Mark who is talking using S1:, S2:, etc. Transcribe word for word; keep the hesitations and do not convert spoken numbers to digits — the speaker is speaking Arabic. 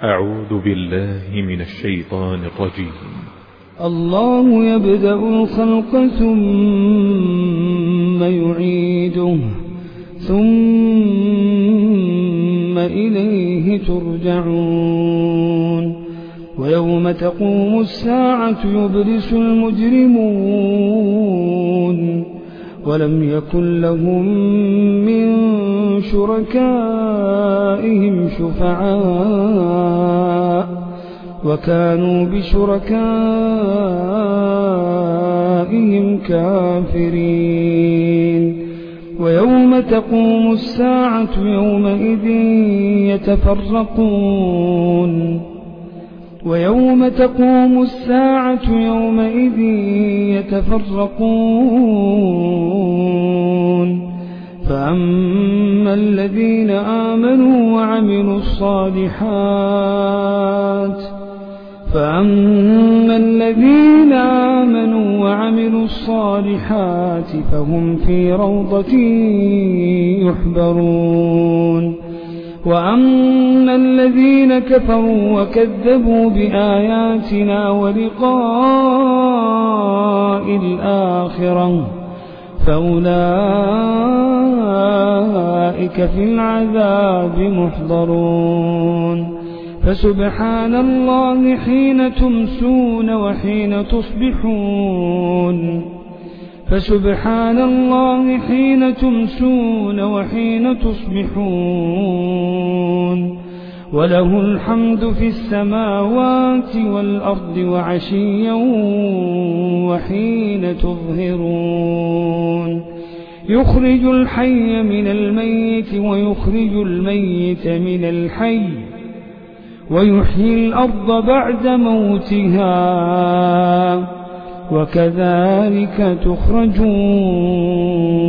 S1: أعوذ بالله من الشيطان الرجيم.
S2: الله يبدأ الخلق ثم يعيده ثم إليه ترجعون ويوم تقوم الساعة يبرس المجرمون ولم يكن لهم من شركائهم شفعاء وكانوا بشركائهم كافرين ويوم تقوم الساعة يومئذ يتفرقون ويوم تقوم الساعة يومئذ يتفرقون فأما الذين آمنوا وعملوا الصالحات فأما الذين آمنوا وعملوا الصالحات فهم في روضة يحبرون وأما الذين كفروا وكذبوا بآياتنا ولقاء الآخرة فأولئك في العذاب محضرون فسبحان الله حين تمسون وحين تصبحون فسبحان الله حين تمسون وحين تصبحون وله الحمد في السماوات والأرض وعشيا وحين تظهرون يخرج الحي من الميت ويخرج الميت من الحي ويحيي الأرض بعد موتها وكذلك تخرجون.